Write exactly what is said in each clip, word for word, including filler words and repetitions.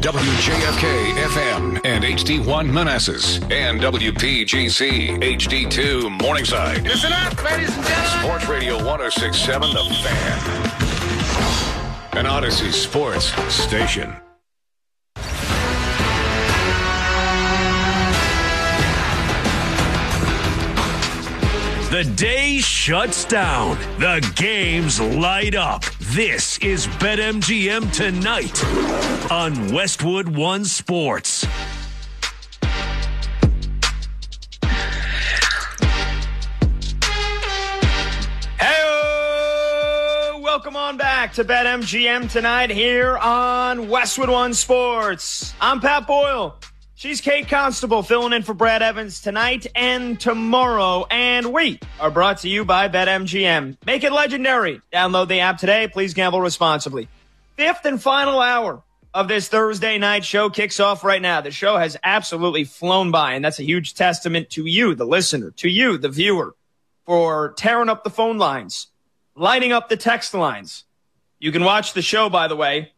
W J F K F M and H D one Manassas and W P G C H D two Morningside. Listen up, ladies and gentlemen. Sports Radio one oh six point seven The Fan. An Odyssey Sports station. The day shuts down. The games light up. This is BetMGM Tonight on Westwood One Sports. Hey, welcome on back to BetMGM Tonight here on Westwood One Sports. I'm Pat Boyle. She's Kate Constable filling in for Brad Evans tonight and tomorrow. And we are brought to you by BetMGM. Make it legendary. Download the app today. Please gamble responsibly. Fifth and final hour of this Thursday night show kicks off right now. The show has absolutely flown by, and that's a huge testament to you, the listener, to you, the viewer, for tearing up the phone lines, lighting up the text lines. You can watch the show, by the way,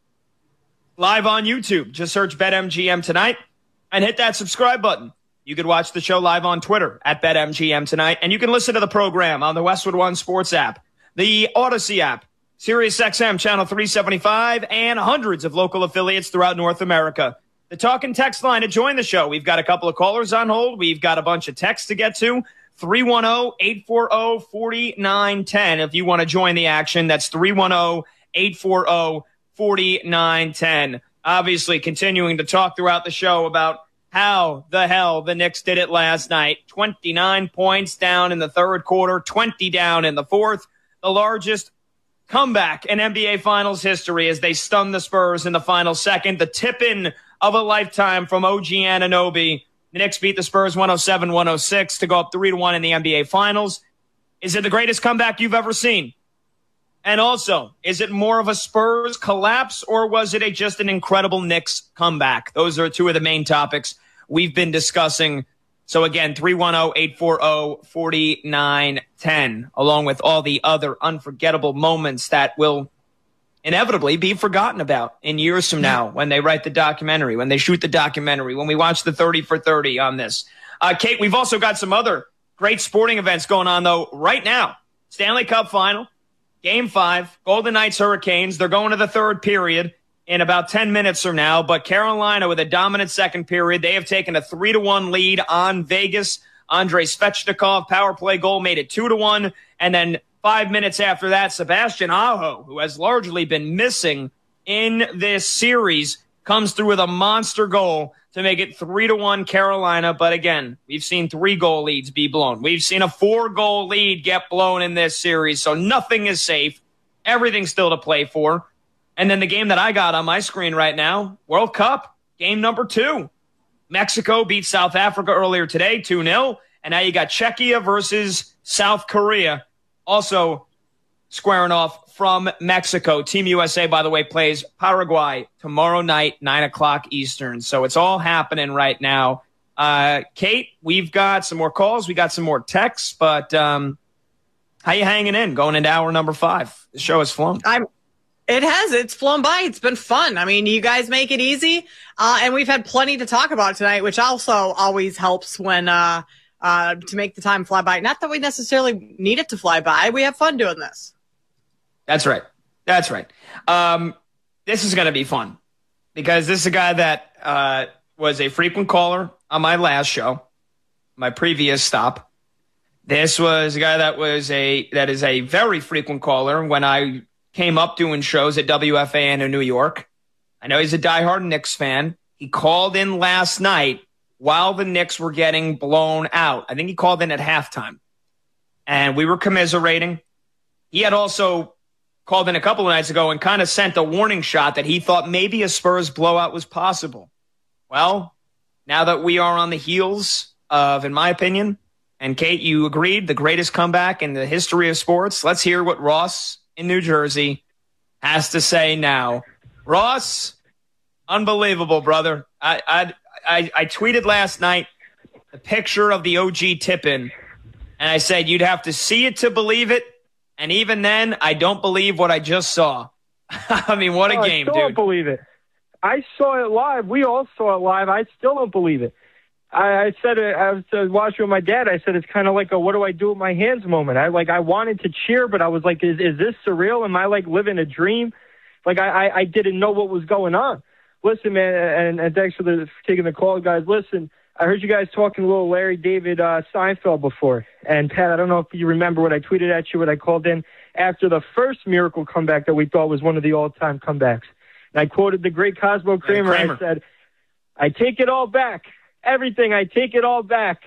live on YouTube. Just search BetMGM Tonight. And hit that subscribe button. You can watch the show live on Twitter at BetMGM Tonight. And you can listen to the program on the Westwood One Sports app, the Odyssey app, SiriusXM Channel three seventy-five, and hundreds of local affiliates throughout North America. The talk and text line to join the show. We've got a couple of callers on hold. We've got a bunch of texts to get to. three one zero, eight four zero, four nine one zero. If you want to join the action, that's three one zero, eight four zero, four nine one zero. Obviously, continuing to talk throughout the show about how the hell the Knicks did it last night. twenty-nine points down in the third quarter, twenty down in the fourth. The largest comeback in N B A Finals history as they stunned the Spurs in the final second. The tip-in of a lifetime from O G Anunoby. The Knicks beat the Spurs one oh seven one oh six to go up three to one in the N B A Finals. Is it the greatest comeback you've ever seen? And also, is it more of a Spurs collapse, or was it a, just an incredible Knicks comeback? Those are two of the main topics we've been discussing. So again, three one zero, eight four zero, four nine one zero, along with all the other unforgettable moments that will inevitably be forgotten about in years from now when they write the documentary, when they shoot the documentary, when we watch the thirty for thirty on this. Uh, Kate, we've also got some other great sporting events going on, though, right now. Stanley Cup Final. Game five, Golden Knights Hurricanes. They're going to the third period in about ten minutes from now. But Carolina with a dominant second period. They have taken a three to one lead on Vegas. Andrei Svechnikov, power play goal, made it two to one. And then five minutes after that, Sebastian Aho, who has largely been missing in this series, comes through with a monster goal to make it three to one Carolina. But again, we've seen three goal leads be blown. We've seen a four goal lead get blown in this series. So nothing is safe. Everything's still to play for. And then the game that I got on my screen right now, World Cup, game number two. Mexico beat South Africa earlier today, two nil. And now you got Czechia versus South Korea, also squaring off from Mexico. Team U S A, by the way, plays Paraguay tomorrow night, nine o'clock Eastern. So it's all happening right now. Uh, Kate, we've got some more calls. We got some more texts. But um, how you hanging in going into hour number five? The show has flown. I'm, it has. It's flown by. It's been fun. I mean, you guys make it easy. Uh, and we've had plenty to talk about tonight, which also always helps when uh, uh, to make the time fly by. Not that we necessarily need it to fly by. We have fun doing this. That's right. That's right. Um, this is going to be fun because this is a guy that uh, was a frequent caller on my last show, my previous stop. This was a guy that was a that is a very frequent caller when I came up doing shows at W F A N in New York. I know he's a diehard Knicks fan. He called in last night while the Knicks were getting blown out. I think he called in at halftime, and we were commiserating. He had also called in a couple of nights ago and kind of sent a warning shot that he thought maybe a Spurs blowout was possible. Well, now that we are on the heels of, in my opinion, and Kate, you agreed, the greatest comeback in the history of sports, let's hear what Ross in New Jersey has to say now. Ross, unbelievable, brother. I I I, I tweeted last night the picture of the O G tip-in, and I said you'd have to see it to believe it. And even then, I don't believe what I just saw. I mean, what a oh, game, I still dude. don't believe it. I saw it live. We all saw it live. I still don't believe it. I, I said it. I was uh, watching with my dad. I said it's kind of like a "what do I do with my hands" moment. I like I wanted to cheer, but I was like, "Is is this surreal? Am I like living a dream?" Like I I, I didn't know what was going on. Listen, man, and, and thanks for, the, for taking the call, guys. Listen, I heard you guys talking a little Larry David uh, Seinfeld before, and Pat, I don't know if you remember what I tweeted at you, what I called in after the first miracle comeback that we thought was one of the all-time comebacks. And I quoted the great Cosmo Kramer. Yeah, Kramer. I said, "I take it all back. Everything, I take it all back.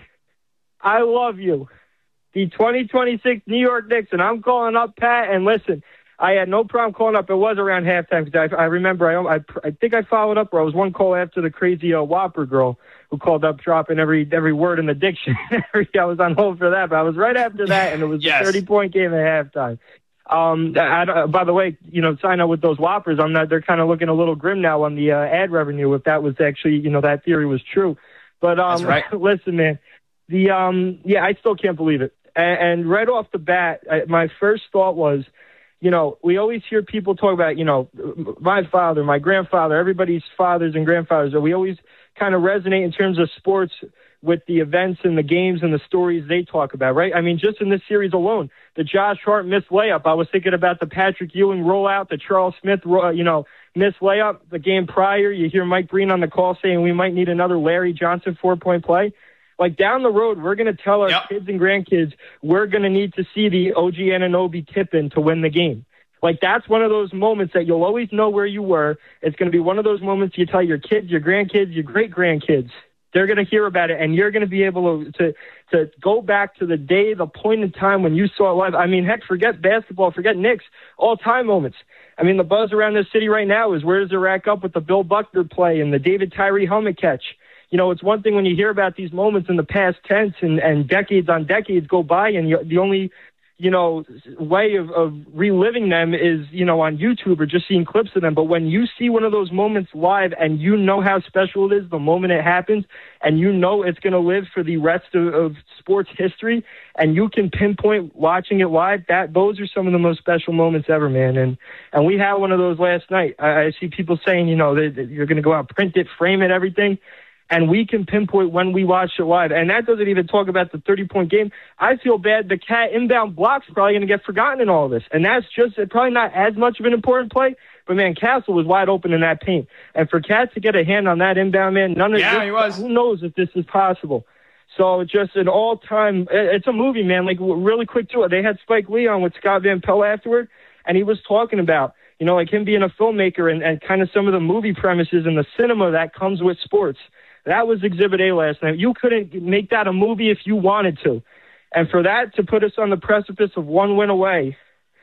I love you. The twenty twenty-six New York Knicks," and I'm calling up Pat, and listen, I had no problem calling up. It was around halftime because I, I remember I, I I think I followed up, or I was one call after the crazy uh, Whopper girl who called up dropping every every word in the dictionary. I was on hold for that, but I was right after that, and it was Yes. a thirty-point game at halftime. Um, I, I, by the way, you know, sign up with those Whoppers. I'm not. They're kind of looking a little grim now on the uh, ad revenue. If that was actually, you know, that theory was true. But um, That's right. listen, man, the um, yeah, I still can't believe it. And, and right off the bat, I, my first thought was, you know, we always hear people talk about, you know, my father, my grandfather, everybody's fathers and grandfathers. We always kind of resonate in terms of sports with the events and the games and the stories they talk about, right? I mean, just in this series alone, the Josh Hart missed layup. I was thinking about the Patrick Ewing rollout, the Charles Smith, you know, missed layup. The game prior, you hear Mike Breen on the call saying we might need another Larry Johnson four-point play. Like, down the road, we're going to tell our Yep. kids and grandkids we're going to need to see the O G Anunoby tip-in to win the game. Like, that's one of those moments that you'll always know where you were. It's going to be one of those moments you tell your kids, your grandkids, your great-grandkids. They're going to hear about it, and you're going to be able to, to to go back to the day, the point in time when you saw it live. I mean, heck, forget basketball, forget Knicks, all-time moments. I mean, the buzz around this city right now is where does it rack up with the Bill Buckner play and the David Tyree helmet catch? You know, it's one thing when you hear about these moments in the past tense and, and decades on decades go by, and you, the only, you know, way of, of reliving them is, you know, on YouTube or just seeing clips of them. But when you see one of those moments live and you know how special it is the moment it happens, and you know it's going to live for the rest of, of sports history, and you can pinpoint watching it live, that those are some of the most special moments ever, man. And and we had one of those last night. I, I see people saying, you know, that, that you're going to go out, print it, frame it, everything. And we can pinpoint when we watch it live. And that doesn't even talk about the thirty-point game. I feel bad. The Cat inbound block's probably going to get forgotten in all of this. And that's just probably not as much of an important play. But, man, Castle was wide open in that paint. And for Cat to get a hand on that inbound, man, none of Yeah, this, he was. who knows if this is possible. So just an all-time – it's a movie, man. Like, really quick, too. They had Spike Lee on with Scott Van Pelt afterward, and he was talking about, you know, like him being a filmmaker and, and kind of some of the movie premises and the cinema that comes with sports. That was Exhibit A last night. You couldn't make that a movie if you wanted to. And for that to put us on the precipice of one win away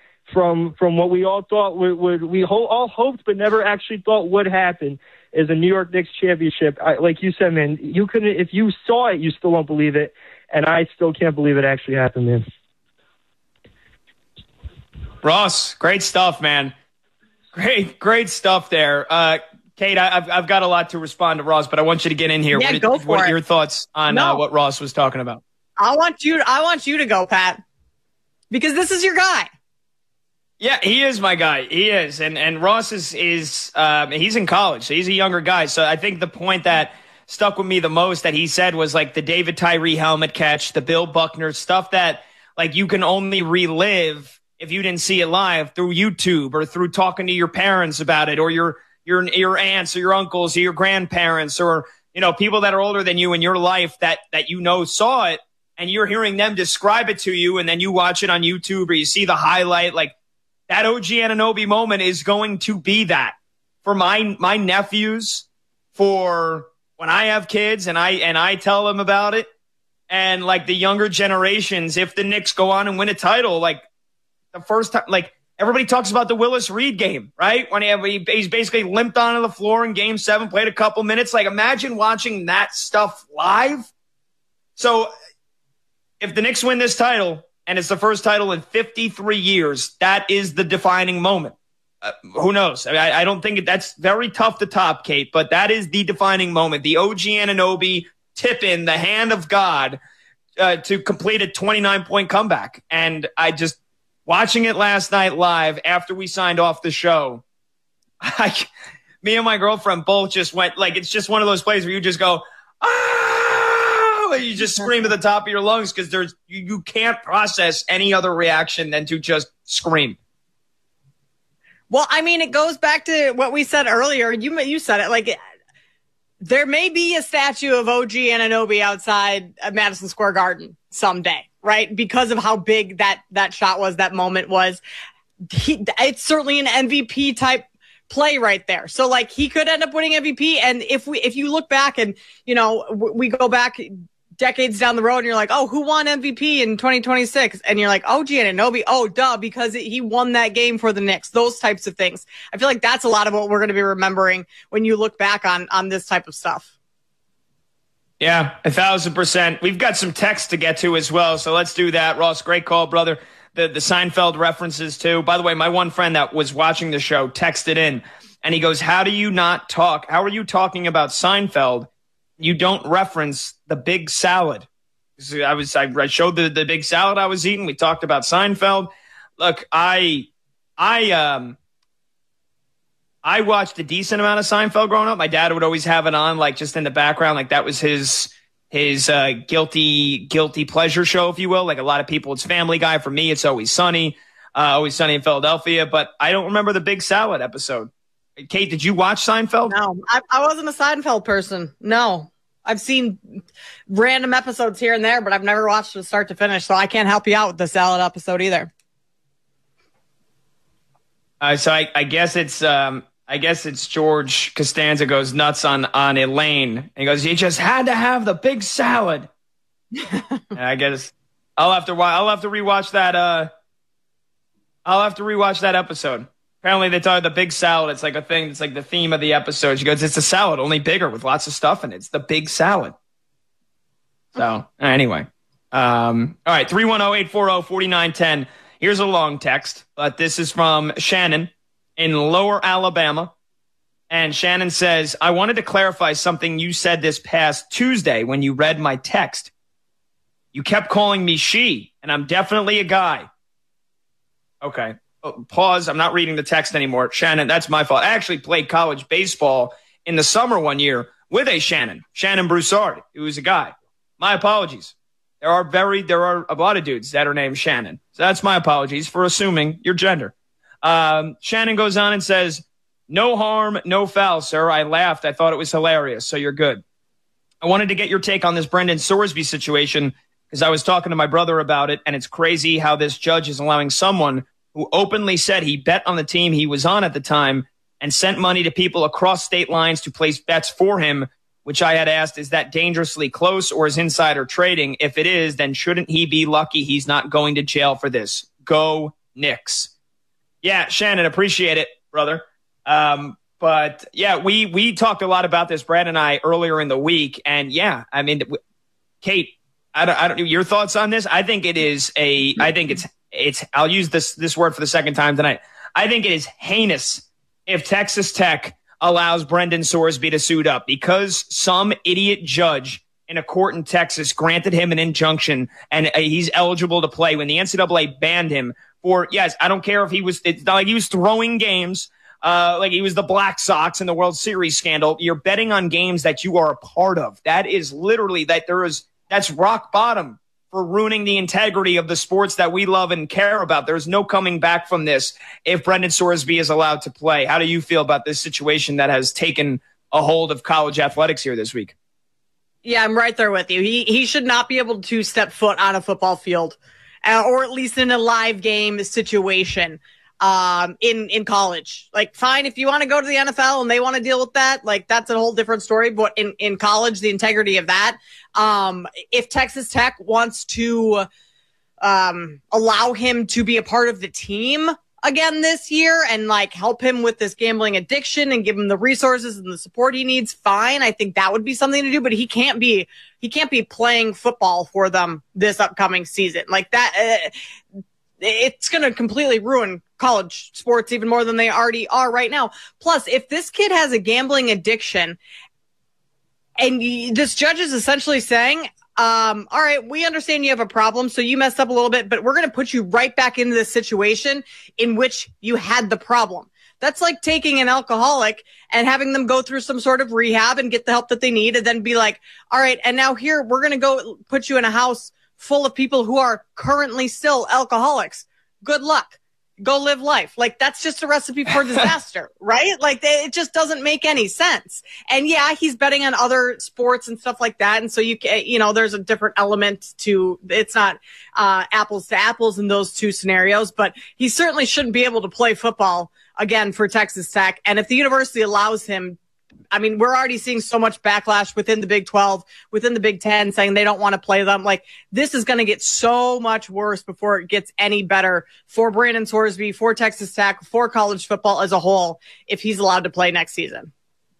from from what we all thought would, would we ho- all hoped but never actually thought would happen is a New York Knicks championship. I, like you said, man, you couldn't, if you saw it, you still won't believe it. And I still can't believe it actually happened, man. Ross, great stuff, man. Great, great stuff there. Uh, Kate, I, I've I've got a lot to respond to Ross, but I want you to get in here. Yeah, what, go for what it. are your thoughts on No. uh, what Ross was talking about? I want you. I want you to go, Pat, because this is your guy. Yeah, he is my guy. He is, and and Ross is is um, he's in college, so he's a younger guy. So I think the point that stuck with me the most that he said was like the David Tyree helmet catch, the Bill Buckner stuff that like you can only relive if you didn't see it live through YouTube or through talking to your parents about it, or your your your aunts or your uncles or your grandparents, or you know people that are older than you in your life that that you know saw it, and you're hearing them describe it to you, and then you watch it on YouTube or you see the highlight. Like that O G Anunoby moment is going to be that for my my nephews, for when I have kids and I and I tell them about it, and like the younger generations, if the Knicks go on and win a title, like the first time, like everybody talks about the Willis Reed game, right? When he, he's basically limped onto the floor in game seven, played a couple minutes. Like imagine watching that stuff live. So if the Knicks win this title, and it's the first title in fifty-three years, that is the defining moment. Uh, who knows? I, mean, I, I don't think it, that's very tough to top, Kate, but that is the defining moment. The O G Anunoby tip in the hand of God uh, to complete a twenty-nine point comeback. And I just, watching it last night live after we signed off the show, I, me and my girlfriend both just went, like, it's just one of those plays where you just go, ah, you just scream at the top of your lungs because there's you, you can't process any other reaction than to just scream. Well, I mean, it goes back to what we said earlier. You you said it, like, there may be a statue of O G Anunoby outside Madison Square Garden someday, right? Because of how big that, that shot was, that moment was. He, it's certainly an M V P type play right there. So, like, he could end up winning M V P. And if we, if you look back and, you know, we go back decades down the road and you're like, oh, who won M V P in twenty twenty-six? And you're like, O G Anunoby. Oh, duh, because he won that game for the Knicks. Those types of things. I feel like that's a lot of what we're going to be remembering when you look back on, on this type of stuff. Yeah, a thousand percent. We've got some text to get to as well. So let's do that. Ross, great call, brother. The, the Seinfeld references too. By the way, my one friend that was watching the show texted in and he goes, how do you not talk? How are you talking about Seinfeld? You don't reference the big salad. So I was, I showed the, the big salad I was eating. We talked about Seinfeld. Look, I, I, um, I watched a decent amount of Seinfeld growing up. My dad would always have it on, like, just in the background. Like, that was his, his, uh, guilty, guilty pleasure show, if you will. Like a lot of people, it's Family Guy. For me, it's Always Sunny, uh, Always Sunny in Philadelphia. But I don't remember the big salad episode. Kate, did you watch Seinfeld? No, I, I wasn't a Seinfeld person. No. I've seen random episodes here and there, but I've never watched it start to finish, so I can't help you out with the salad episode either. Uh, so I, I guess it's um, I guess it's George Costanza goes nuts on on Elaine. And he goes, "You just had to have the big salad." And I guess I'll have to I'll have to rewatch that. Uh, I'll have to rewatch that episode. Apparently, they talk the big salad. It's like a thing. It's like the theme of the episode. She goes, "It's a salad, only bigger with lots of stuff in it. It's the big salad." So anyway, um, all right, three one zero, eight four zero, four nine one zero. Here's a long text, but this is from Shannon in Lower Alabama. And Shannon says, I wanted to clarify something you said this past Tuesday when you read my text. You kept calling me she, and I'm definitely a guy. Okay. Oh, pause. I'm not reading the text anymore. Shannon, that's my fault. I actually played college baseball in the summer one year with a Shannon, Shannon Broussard, who was a guy. My apologies. There are very, there are a lot of dudes that are named Shannon. So that's my apologies for assuming your gender. Um, Shannon goes on and says, no harm, no foul, sir. I laughed. I thought it was hilarious. So you're good. I wanted to get your take on this Brendan Sorsby situation because I was talking to my brother about it, and it's crazy how this judge is allowing someone who openly said he bet on the team he was on at the time and sent money to people across state lines to place bets for him, which I had asked, is that dangerously close or is insider trading? If it is, then shouldn't he be lucky he's not going to jail for this? Go Knicks. Yeah, Shannon, appreciate it, brother. Um, but yeah, we, we talked a lot about this, Brad and I, earlier in the week. And yeah, I mean, Kate, I don't, I don't, your thoughts on this? I think it is a, I think it's, It's. I'll use this this word for the second time tonight. I think it is heinous if Texas Tech allows Brendan Sorsby to suit up because some idiot judge in a court in Texas granted him an injunction and he's eligible to play when the N C double A banned him for, yes, I don't care if he was, it's not like he was throwing games, uh, like he was the Black Sox in the World Series scandal. You're betting on games that you are a part of. That is literally, that there is, that's rock bottom for ruining the integrity of the sports that we love and care about. There's no coming back from this if Brendan Sorsby is allowed to play. How do you feel about this situation that has taken a hold of college athletics here this week? Yeah, I'm right there with you. He he should not be able to step foot on a football field, uh, or at least in a live game situation um, in, in college. Like, fine, if you want to go to the N F L and they want to deal with that, like, that's a whole different story. But in, in college, the integrity of that, Um, if Texas Tech wants to um, allow him to be a part of the team again this year and like help him with this gambling addiction and give him the resources and the support he needs, fine. I think that would be something to do, but he can't be, he can't be playing football for them this upcoming season. Like that, uh, it's going to completely ruin college sports even more than they already are right now. Plus, if this kid has a gambling addiction, and this judge is essentially saying, um, all right, we understand you have a problem, so you messed up a little bit, but we're going to put you right back into this situation in which you had the problem. That's like taking an alcoholic and having them go through some sort of rehab and get the help that they need, and then be like, all right, and now here, we're going to go put you in a house full of people who are currently still alcoholics. Good luck. Go live life. Like, that's just a recipe for disaster, right? Like, it just doesn't make any sense. And yeah, he's betting on other sports and stuff like that. And so you can, you know, there's a different element to, it's not, uh, apples to apples in those two scenarios, but he certainly shouldn't be able to play football again for Texas Tech. And if the university allows him, I mean, we're already seeing so much backlash within the Big twelve, within the Big ten, saying they don't want to play them. Like, this is going to get so much worse before it gets any better for Brandon Sorsby, for Texas Tech, for college football as a whole, if he's allowed to play next season.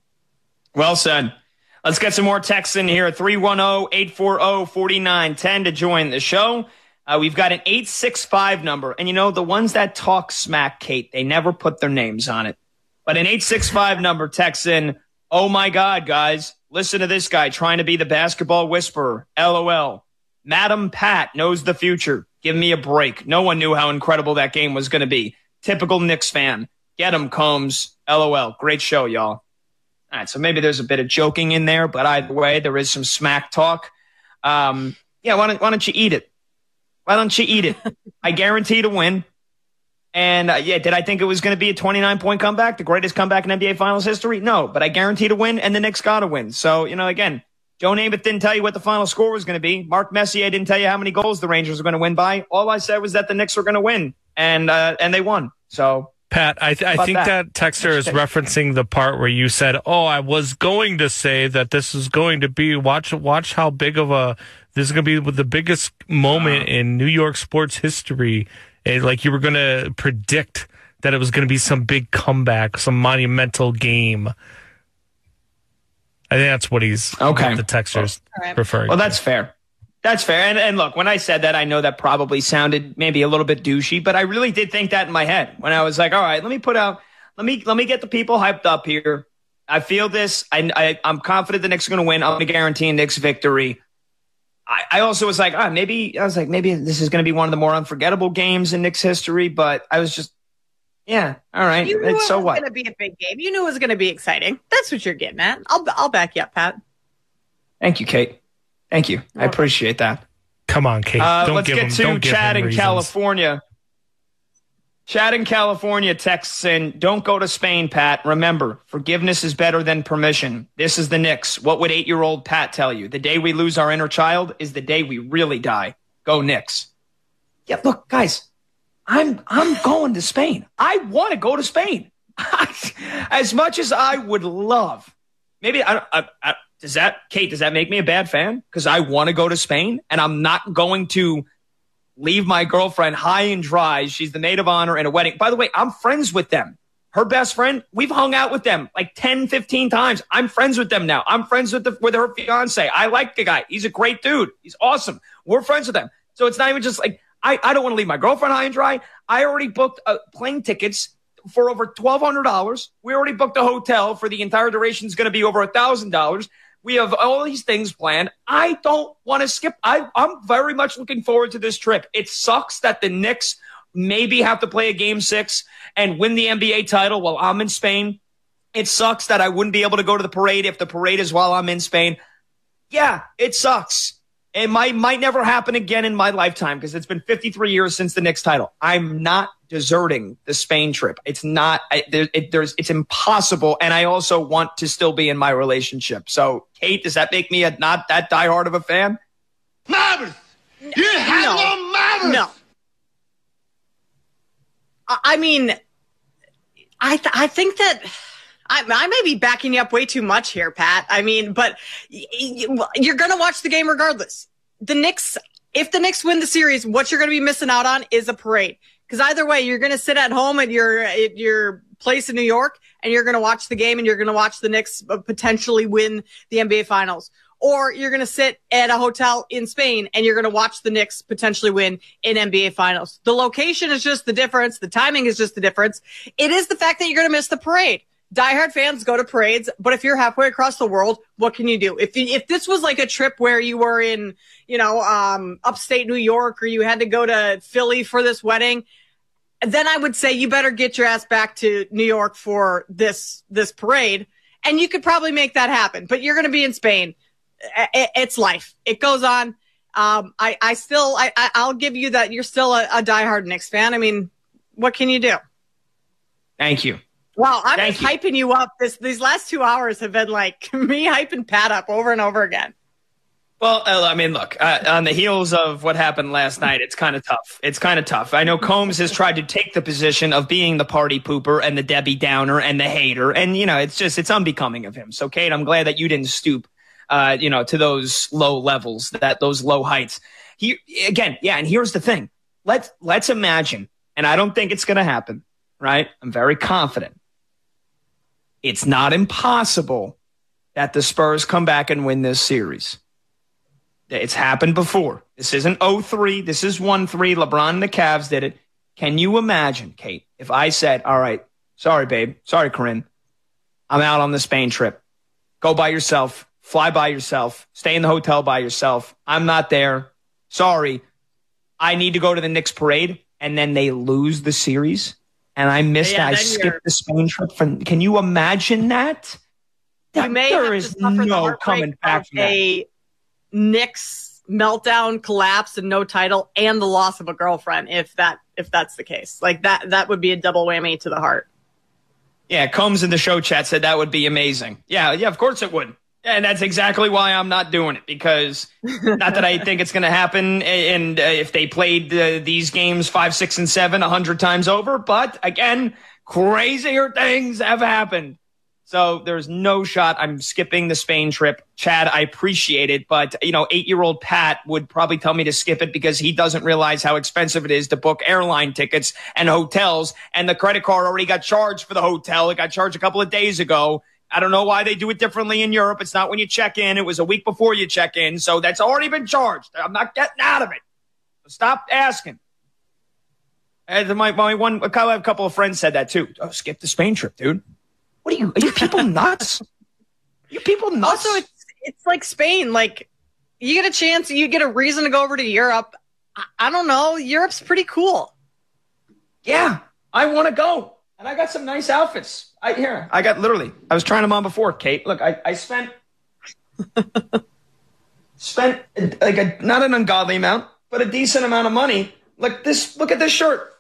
Well said. Let's get some more texts in here. three one zero, eight four zero, four nine one zero to join the show. Uh, we've got an eight six five number. And, you know, the ones that talk smack, Kate, they never put their names on it. But an eight six five number texts in, oh, my God, guys, listen to this guy trying to be the basketball whisperer. LOL. Madam Pat knows the future. Give me a break. No one knew how incredible that game was going to be. Typical Knicks fan. Get him, Combs. LOL. Great show, y'all. All right, so maybe there's a bit of joking in there, but either way, there is some smack talk. Um, yeah, why don't, why don't you eat it? Why don't you eat it? I guarantee to win. And, uh, yeah, did I think it was going to be a twenty-nine point comeback, the greatest comeback in N B A Finals history? No, but I guarantee to win, and the Knicks got to win. So, you know, again, Joe Namath didn't tell you what the final score was going to be. Mark Messier didn't tell you how many goals the Rangers were going to win by. All I said was that the Knicks were going to win, and uh, and they won. So, Pat, I, th- I think that, that texter is referencing the part where you said, oh, I was going to say that this is going to be, watch watch how big of a, this is going to be the biggest moment uh, in New York sports history. It, like you were going to predict that it was going to be some big comeback, some monumental game. I think that's what he's okay. the texter's right. referring Well, to. that's fair. That's fair. And, and look, when I said that, I know that probably sounded maybe a little bit douchey, but I really did think that in my head when I was like, all right, let me put out, let me, let me get the people hyped up here. I feel this. I, I, I'm confident the Knicks are going to win. I'm going to guarantee a Knicks victory. I, I also was like, ah, maybe, I was like, maybe this is going to be one of the more unforgettable games in Knicks history, but I was just, yeah, all right. You knew it's, it so was what? going to be a big game. You knew it was going to be exciting. That's what you're getting at. I'll, I'll back you up, Pat. Thank you, Kate. Thank you. I appreciate that. Come on, Kate. Uh, don't let's give get him, to don't give Chad him in reasons. California. Chad in California texts in, don't go to Spain, Pat. Remember, forgiveness is better than permission. This is the Knicks. What would eight-year-old Pat tell you? The day we lose our inner child is the day we really die. Go Knicks. Yeah, look, guys, I'm I'm going to Spain. I want to go to Spain. As much as I would love, maybe, I, I, I does that, Kate, does that make me a bad fan? Because I want to go to Spain, and I'm not going to leave my girlfriend high and dry. She's the maid of honor in a wedding. By the way, I'm friends with them. Her best friend, we've hung out with them like ten, fifteen times. I'm friends with them now. I'm friends with the, with her fiance. I like the guy. He's a great dude. He's awesome. We're friends with them. So it's not even just like, I, I don't want to leave my girlfriend high and dry. I already booked uh, plane tickets for over twelve hundred dollars. We already booked a hotel for the entire duration. Is going to be over one thousand dollars. We have all these things planned. I don't want to skip. I, I'm very much looking forward to this trip. It sucks that the Knicks maybe have to play a game six and win the N B A title while I'm in Spain. It sucks that I wouldn't be able to go to the parade if the parade is while I'm in Spain. Yeah, it sucks. It might, might never happen again in my lifetime because it's been fifty-three years since the Knicks title. I'm not deserting the Spain trip. It's not, I, there, it, there's, it's impossible. And I also want to still be in my relationship. So, Kate, does that make me a, not that diehard of a fan? Mavericks! You have No. no Mavericks! No. I I mean, I th- I think that I, I may be backing you up way too much here, Pat. I mean, but y- y- you're going to watch the game regardless. The Knicks, if the Knicks win the series, what you're going to be missing out on is a parade. Because either way, you're going to sit at home at your at your place in New York, and you're going to watch the game, and you're going to watch the Knicks potentially win the N B A Finals. Or you're going to sit at a hotel in Spain, and you're going to watch the Knicks potentially win in N B A Finals. The location is just the difference. The timing is just the difference. It is the fact that you're going to miss the parade. Diehard fans go to parades, but if you're halfway across the world, what can you do? If you, if this was like a trip where you were in, you know, um, upstate New York, or you had to go to Philly for this wedding, then I would say you better get your ass back to New York for this this parade, and you could probably make that happen. But you're going to be in Spain. It's life. It goes on. Um, I, I still, I, I'll give you that. You're still a, a diehard Knicks fan. I mean, what can you do? Thank you. Wow, I'm Thank just you. hyping you up. This these last two hours have been like me hyping Pat up over and over again. Well, I mean, look, uh, on the heels of what happened last night, it's kind of tough. It's kind of tough. I know Combs has tried to take the position of being the party pooper and the Debbie Downer and the hater. And, you know, it's just, it's unbecoming of him. So, Kate, I'm glad that you didn't stoop, uh, you know, to those low levels, that those low heights. He, again, yeah, and here's the thing. Let's, let's imagine, and I don't think it's going to happen, right? I'm very confident. It's not impossible that the Spurs come back and win this series. It's happened before. This isn't oh three. This is one three. LeBron and the Cavs did it. Can you imagine, Kate, if I said, all right, sorry, babe. Sorry, Corinne. I'm out on the Spain trip. Go by yourself. Fly by yourself. Stay in the hotel by yourself. I'm not there. Sorry. I need to go to the Knicks parade. And then they lose the series. And I missed Yeah, I then skipped you're- the Spain trip. From, can you imagine that? You That- may there have is to suffer the no heartbreak coming back of from that. a Knicks meltdown, collapse, and no title, and the loss of a girlfriend. If that if that's the case, like that, that would be a double whammy to the heart. Yeah, Combs in the show chat said that would be amazing. Yeah, yeah, of course it would. And that's exactly why I'm not doing it, because not that I think it's going to happen. And uh, if they played uh, these games five, six, and seven a hundred times over, but again, crazier things have happened. So there's no shot. I'm skipping the Spain trip. Chad, I appreciate it. But, you know, eight-year-old Pat would probably tell me to skip it because he doesn't realize how expensive it is to book airline tickets and hotels. And the credit card already got charged for the hotel. It got charged a couple of days ago. I don't know why they do it differently in Europe. It's not when you check in. It was a week before you check in. So that's already been charged. I'm not getting out of it. So stop asking. And my, my one, a couple, a couple of friends said that too. Oh, skip the Spain trip, dude. What are you? Are you people nuts? Are you people nuts? Also, it's it's like Spain. Like you get a chance, you get a reason to go over to Europe. I, I don't know. Europe's pretty cool. Yeah, I want to go, and I got some nice outfits. I here, I got literally. I was trying them on before, Kate. Look, I I spent spent like a not an ungodly amount, but a decent amount of money. Look this. Look at this shirt.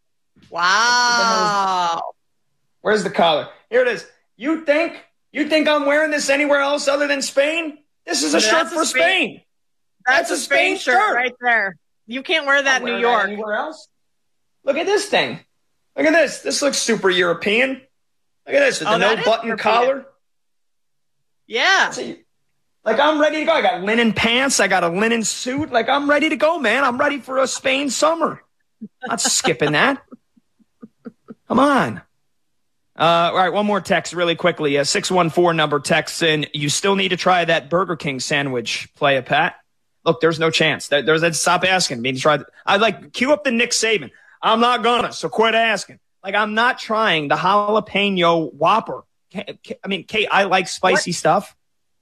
Wow. Where's the collar? Here it is. You think you think I'm wearing this anywhere else other than Spain? This is a That's shirt a for Spain- Spain. That's, That's a Spain, shirt, shirt. right there. You can't wear that in New Wearing York. anywhere else? Look at this thing. Look at this. This looks super European. Look at this with Oh, the no that is button European. collar. Yeah. See, like I'm ready to go. I got linen pants. I got a linen suit. Like I'm ready to go, man. I'm ready for a Spain summer. Not skipping that. Come on. Uh, all right, one more text really quickly. A six one four number texts in. You still need to try that Burger King sandwich, play a Pat. Look, there's no chance. There, there's that. Stop asking me to try. I like cue up the Nick Saban. I'm not gonna, so quit asking. Like I'm not trying the jalapeno Whopper. I mean, Kate, I like spicy What? stuff.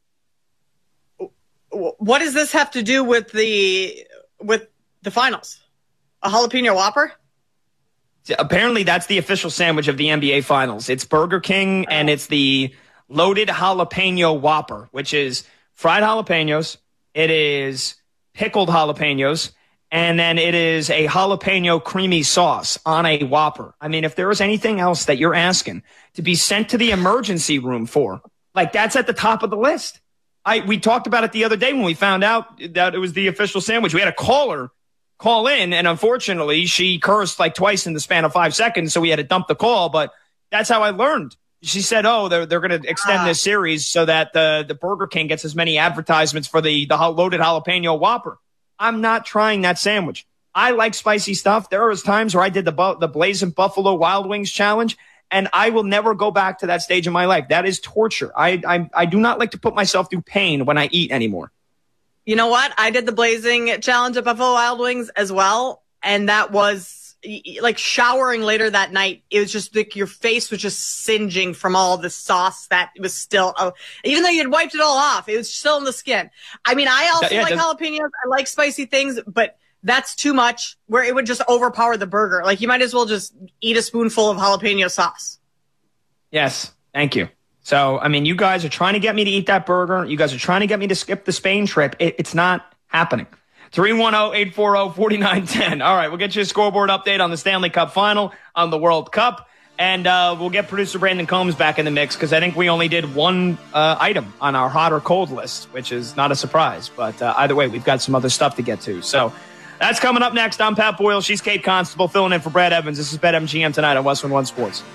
What does this have to do with the with the finals? A jalapeno Whopper? Apparently, that's the official sandwich of the N B A Finals. It's Burger King, and it's the loaded jalapeno Whopper, which is fried jalapenos. It is pickled jalapenos, and then it is a jalapeno creamy sauce on a Whopper. I mean, if there was anything else that you're asking to be sent to the emergency room for, like that's at the top of the list. I we talked about it the other day when we found out that it was the official sandwich. We had a caller call in, and unfortunately, she cursed like twice in the span of five seconds, so we had to dump the call. But that's how I learned. She said, "Oh, they're they're going to extend Ah. this series so that the the Burger King gets as many advertisements for the the loaded jalapeno Whopper." I'm not trying that sandwich. I like spicy stuff. There was times where I did the bu- the Blazing Buffalo Wild Wings challenge, and I will never go back to that stage in my life. That is torture. I I, I do not like to put myself through pain when I eat anymore. You know what? I did the Blazing Challenge at Buffalo Wild Wings as well. And that was y- y- like showering later that night. It was just like your face was just singeing from all the sauce that was still, uh, even though you had wiped it all off, it was still in the skin. I mean, I also Yeah, like does- jalapenos. I like spicy things, but that's too much where it would just overpower the burger. Like, you might as well just eat a spoonful of jalapeno sauce. Yes. Thank you. So, I mean, you guys are trying to get me to eat that burger. You guys are trying to get me to skip the Spain trip. It, it's not happening. three one zero, eight four zero, four nine one zero. All right, we'll get you a scoreboard update on the Stanley Cup final, on the World Cup, and uh, we'll get producer Brandon Combs back in the mix because I think we only did one uh, item on our hot or cold list, which is not a surprise. But uh, either way, we've got some other stuff to get to. So that's coming up next. I'm Pat Boyle. She's Kate Constable filling in for Brad Evans. This is BetMGM tonight on Westwood One Sports.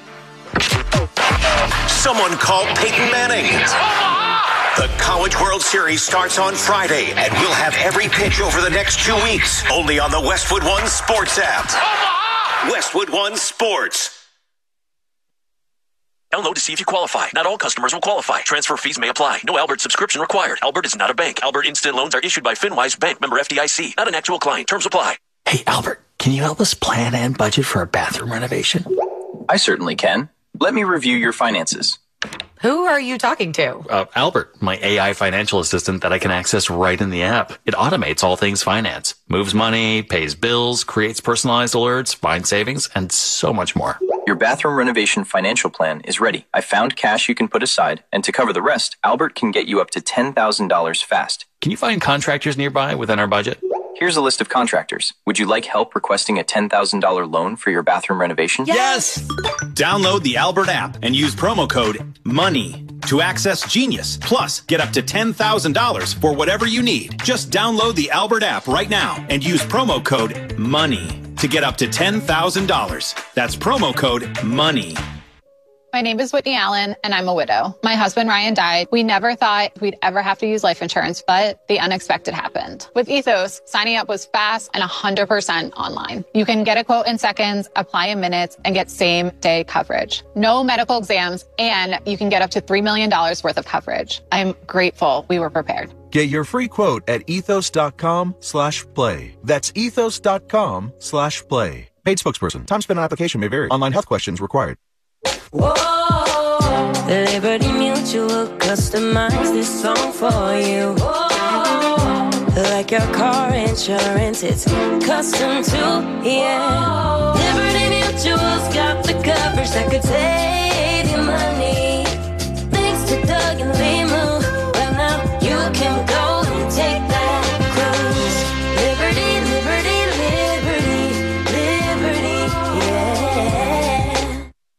Someone called Peyton Manning. The College World Series starts on Friday, and we'll have every pitch over the next two weeks, only on the Westwood One Sports app. Westwood One Sports. Download to see if you qualify. Not all customers will qualify. Transfer fees may apply. No Albert subscription required. Albert is not a bank. Albert Instant Loans are issued by FinWise Bank, member F D I C. Not an actual client. Terms apply. Hey, Albert, can you help us plan and budget for a bathroom renovation? I certainly can. Let me review your finances. Who are you talking to? Uh, Albert, my A I financial assistant that I can access right in the app. It automates all things finance, moves money, pays bills, creates personalized alerts, finds savings, and so much more. Your bathroom renovation financial plan is ready. I found cash you can put aside, and to cover the rest, Albert can get you up to ten thousand dollars fast. Can you find contractors nearby within our budget? Here's a list of contractors. Would you like help requesting a ten thousand dollars loan for your bathroom renovation? Yes! Download the Albert app and use promo code MONEY to access Genius. Plus, get up to ten thousand dollars for whatever you need. Just download the Albert app right now and use promo code MONEY to get up to ten thousand dollars. That's promo code MONEY. My name is Whitney Allen, and I'm a widow. My husband, Ryan, died. We never thought we'd ever have to use life insurance, but the unexpected happened. With Ethos, signing up was fast and one hundred percent online. You can get a quote in seconds, apply in minutes, and get same-day coverage. No medical exams, and you can get up to three million dollars worth of coverage. I'm grateful we were prepared. Get your free quote at ethos.com slash play. That's ethos.com slash play. Paid spokesperson. Time spent on application may vary. Online health questions required. Whoa, Liberty Mutual customized this song for you. Whoa, like your car insurance, it's custom too, yeah. Whoa. Liberty Mutual's got the coverage that could take